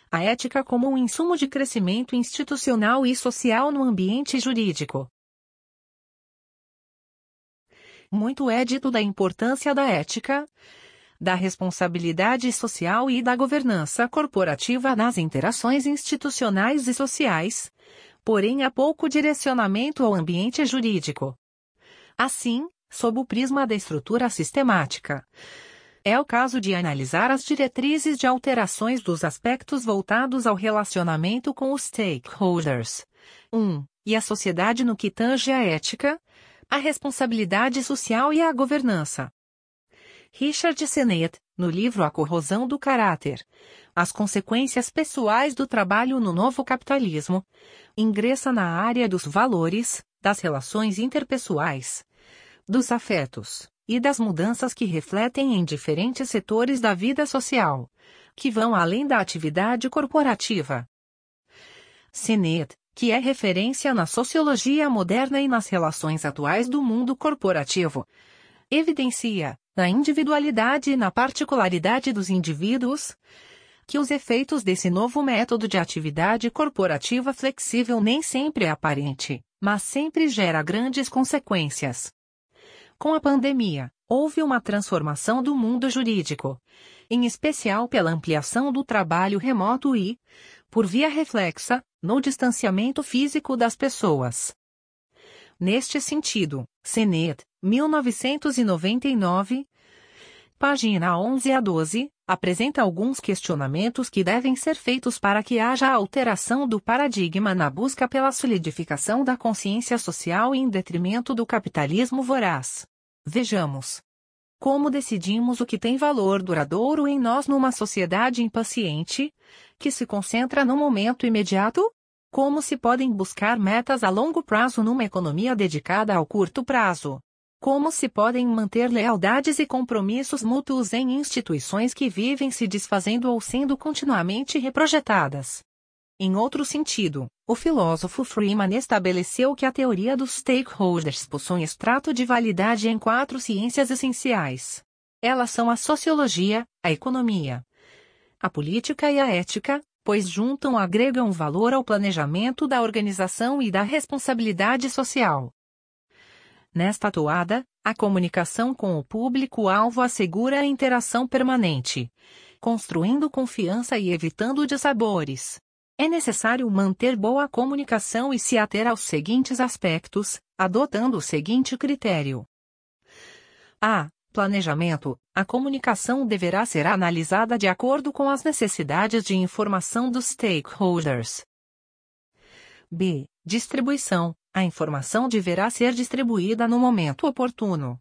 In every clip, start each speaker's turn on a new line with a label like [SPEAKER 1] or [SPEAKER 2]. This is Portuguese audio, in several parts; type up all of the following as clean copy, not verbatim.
[SPEAKER 1] A ética como um insumo de crescimento institucional e social no ambiente jurídico. Muito é dito da importância da ética, da responsabilidade social e da governança corporativa nas interações institucionais e sociais, porém há pouco direcionamento ao ambiente jurídico. Assim, sob o prisma da estrutura sistemática, é o caso de analisar as diretrizes de alterações dos aspectos voltados ao relacionamento com os stakeholders. 1. E a sociedade no que tange à ética, a responsabilidade social e a governança. Richard Sennett, no livro A Corrosão do Caráter, As Consequências Pessoais do Trabalho no Novo Capitalismo, ingressa na área dos valores, das relações interpessoais, dos afetos, e das mudanças que refletem em diferentes setores da vida social, que vão além da atividade corporativa. Sennett, que é referência na sociologia moderna e nas relações atuais do mundo corporativo, evidencia, na individualidade e na particularidade dos indivíduos, que os efeitos desse novo método de atividade corporativa flexível nem sempre é aparente, mas sempre gera grandes consequências. Com a pandemia, houve uma transformação do mundo jurídico, em especial pela ampliação do trabalho remoto e, por via reflexa, no distanciamento físico das pessoas. Neste sentido, Sennett, 1999, página 11 a 12, apresenta alguns questionamentos que devem ser feitos para que haja a alteração do paradigma na busca pela solidificação da consciência social em detrimento do capitalismo voraz. Vejamos. Como decidimos o que tem valor duradouro em nós numa sociedade impaciente, que se concentra no momento imediato? Como se podem buscar metas a longo prazo numa economia dedicada ao curto prazo? Como se podem manter lealdades e compromissos mútuos em instituições que vivem se desfazendo ou sendo continuamente reprojetadas? Em outro sentido, o filósofo Freeman estabeleceu que a teoria dos stakeholders possui extrato de validade em 4 ciências essenciais. Elas são a sociologia, a economia, a política e a ética, pois juntam ou agregam valor ao planejamento da organização e da responsabilidade social. Nesta toada, a comunicação com o público-alvo assegura a interação permanente, construindo confiança e evitando dissabores. É necessário manter boa comunicação e se ater aos seguintes aspectos, adotando o seguinte critério. A. Planejamento. A comunicação deverá ser analisada de acordo com as necessidades de informação dos stakeholders. B. Distribuição. A informação deverá ser distribuída no momento oportuno.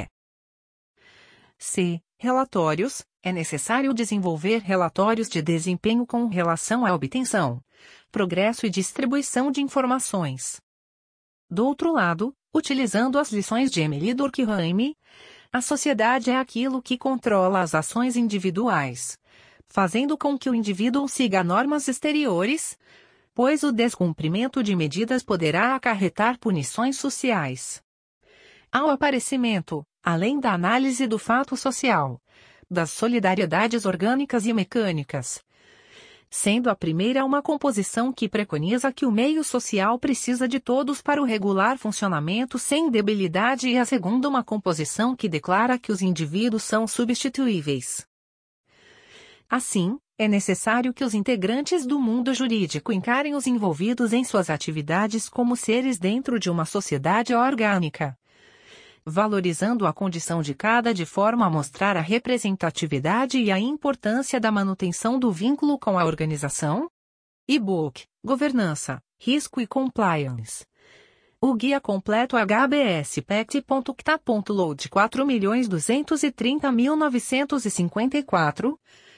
[SPEAKER 1] C. Relatórios. É necessário desenvolver relatórios de desempenho com relação à obtenção, progresso e distribuição de informações. Do outro lado, utilizando as lições de Emily Durkheim, a sociedade é aquilo que controla as ações individuais, fazendo com que o indivíduo siga normas exteriores, pois o descumprimento de medidas poderá acarretar punições sociais. Ao aparecimento, além da análise do fato social, das solidariedades orgânicas e mecânicas, sendo a primeira uma composição que preconiza que o meio social precisa de todos para o regular funcionamento sem debilidade e a segunda uma composição que declara que os indivíduos são substituíveis. Assim, é necessário que os integrantes do mundo jurídico encarem os envolvidos em suas atividades como seres dentro de uma sociedade orgânica, valorizando a condição de cada de forma a mostrar a representatividade e a importância da manutenção do vínculo com a organização. E-book, Governança, Risco e Compliance. O guia completo hbspact.cta.load 4.230.954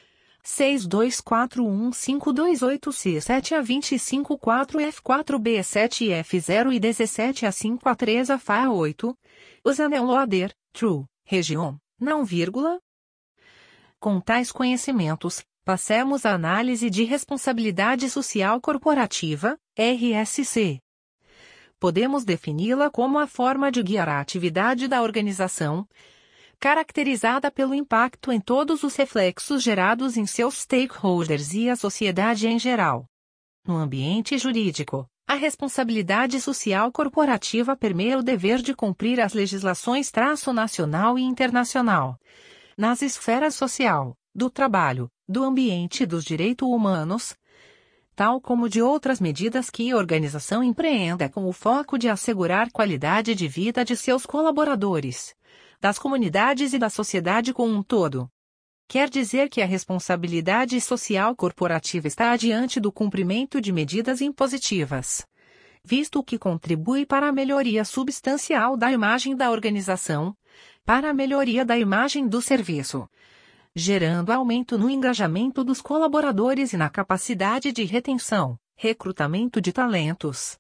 [SPEAKER 1] 62415286-7A254F4B7F0 e 17A5A3 FA8, Usanel-Loader, True, Região, não vírgula. Com tais conhecimentos, passemos à análise de responsabilidade social corporativa, RSC. Podemos defini-la como a forma de guiar a atividade da organização, caracterizada pelo impacto em todos os reflexos gerados em seus stakeholders e a sociedade em geral. No ambiente jurídico, a responsabilidade social corporativa permeia o dever de cumprir as legislações nacional e internacional. Nas esferas social, do trabalho, do ambiente e dos direitos humanos, tal como de outras medidas que a organização empreenda com o foco de assegurar qualidade de vida de seus colaboradores, das comunidades e da sociedade como um todo. Quer dizer que a responsabilidade social corporativa está adiante do cumprimento de medidas impositivas, visto que contribui para a melhoria substancial da imagem da organização, para a melhoria da imagem do serviço, gerando aumento no engajamento dos colaboradores e na capacidade de retenção, recrutamento de talentos.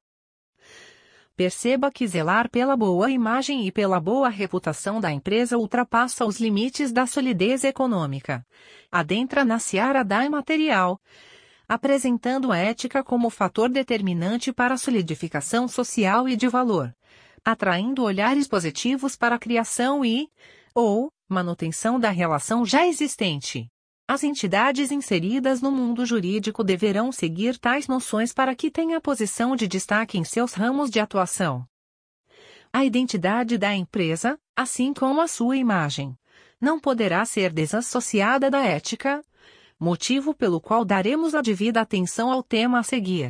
[SPEAKER 1] Perceba que zelar pela boa imagem e pela boa reputação da empresa ultrapassa os limites da solidez econômica. Adentra na seara da imaterial, apresentando a ética como fator determinante para a solidificação social e de valor, atraindo olhares positivos para a criação ou manutenção da relação já existente. As entidades inseridas no mundo jurídico deverão seguir tais noções para que tenha posição de destaque em seus ramos de atuação. A identidade da empresa, assim como a sua imagem, não poderá ser desassociada da ética, motivo pelo qual daremos a devida atenção ao tema a seguir.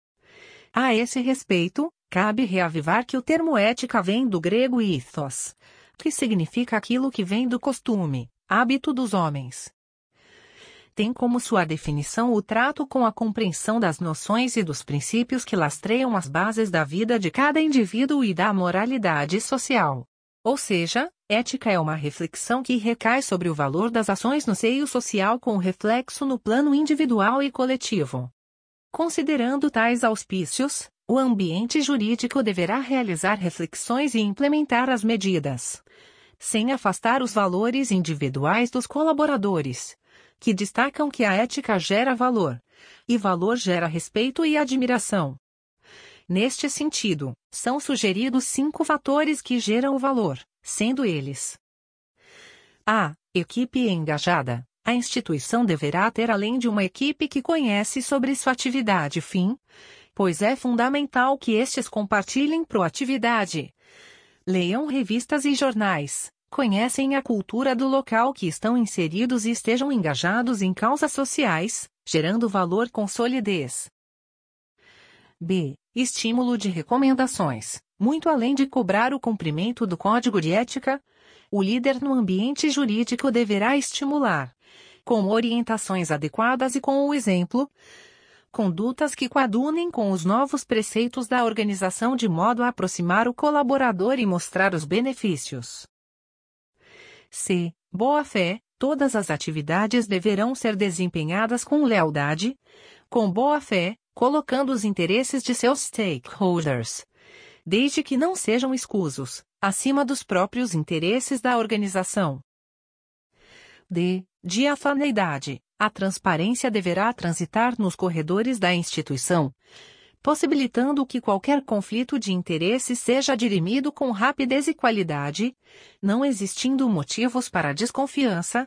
[SPEAKER 1] A esse respeito, cabe reavivar que o termo ética vem do grego ethos, que significa aquilo que vem do costume, hábito dos homens. Tem como sua definição o trato com a compreensão das noções e dos princípios que lastreiam as bases da vida de cada indivíduo e da moralidade social. Ou seja, ética é uma reflexão que recai sobre o valor das ações no seio social com reflexo no plano individual e coletivo. Considerando tais auspícios, o ambiente jurídico deverá realizar reflexões e implementar as medidas, sem afastar os valores individuais dos colaboradores, que destacam que a ética gera valor, e valor gera respeito e admiração. Neste sentido, são sugeridos 5 fatores que geram o valor, sendo eles: a. Equipe engajada. A instituição deverá ter além de uma equipe que conhece sobre sua atividade fim, pois é fundamental que estes compartilhem proatividade. Leiam revistas e jornais, conhecem a cultura do local que estão inseridos e estejam engajados em causas sociais, gerando valor com solidez. B. Estímulo de recomendações. Muito além de cobrar o cumprimento do código de ética, o líder no ambiente jurídico deverá estimular, com orientações adequadas e com o exemplo, condutas que coadunem com os novos preceitos da organização de modo a aproximar o colaborador e mostrar os benefícios. C. Boa-fé. Todas as atividades deverão ser desempenhadas com lealdade, com boa-fé, colocando os interesses de seus stakeholders, desde que não sejam escusos, acima dos próprios interesses da organização. D. Diafaneidade. A transparência deverá transitar nos corredores da instituição, possibilitando que qualquer conflito de interesse seja dirimido com rapidez e qualidade, não existindo motivos para desconfiança,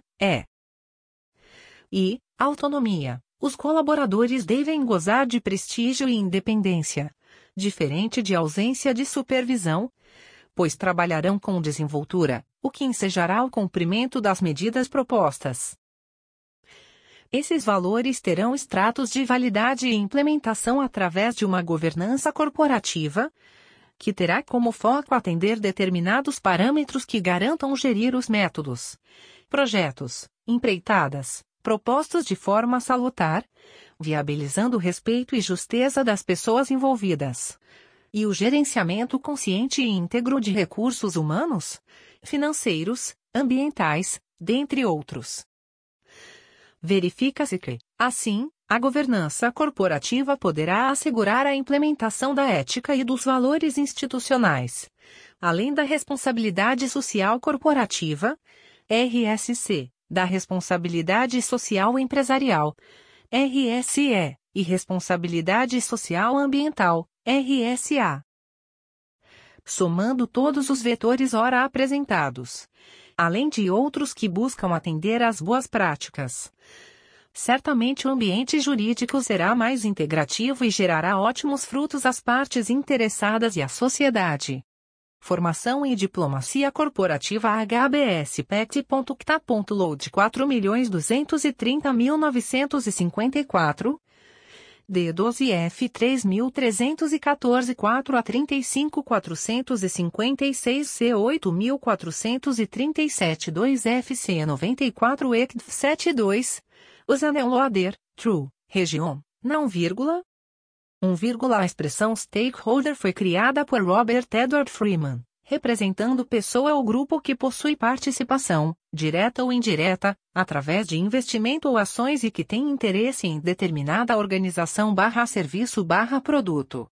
[SPEAKER 1] e autonomia. Os colaboradores devem gozar de prestígio e independência, diferente de ausência de supervisão, pois trabalharão com desenvoltura, o que ensejará o cumprimento das medidas propostas. Esses valores terão estratos de validade e implementação através de uma governança corporativa, que terá como foco atender determinados parâmetros que garantam gerir os métodos, projetos, empreitadas, propostos de forma salutar, viabilizando o respeito e justeza das pessoas envolvidas, e o gerenciamento consciente e íntegro de recursos humanos, financeiros, ambientais, dentre outros. Verifica-se que, assim, a governança corporativa poderá assegurar a implementação da ética e dos valores institucionais, além da responsabilidade social corporativa, RSC, da responsabilidade social empresarial, RSE, e responsabilidade social ambiental, RSA. Somando todos os vetores ora apresentados, além de outros que buscam atender às boas práticas. Certamente o ambiente jurídico será mais integrativo e gerará ótimos frutos às partes interessadas e à sociedade. Formação em Diplomacia Corporativa HBS-PECT.CTA.LOAD 4.230.954 D12F 3.314 4 a 35 456 C 8.437 2 FC 94 ECDF 72 Usanel Loader, True, Região, não vírgula. A expressão stakeholder foi criada por Robert Edward Freeman, representando pessoa ou grupo que possui participação, direta ou indireta, através de investimento ou ações e que tem interesse em determinada organização/serviço/produto.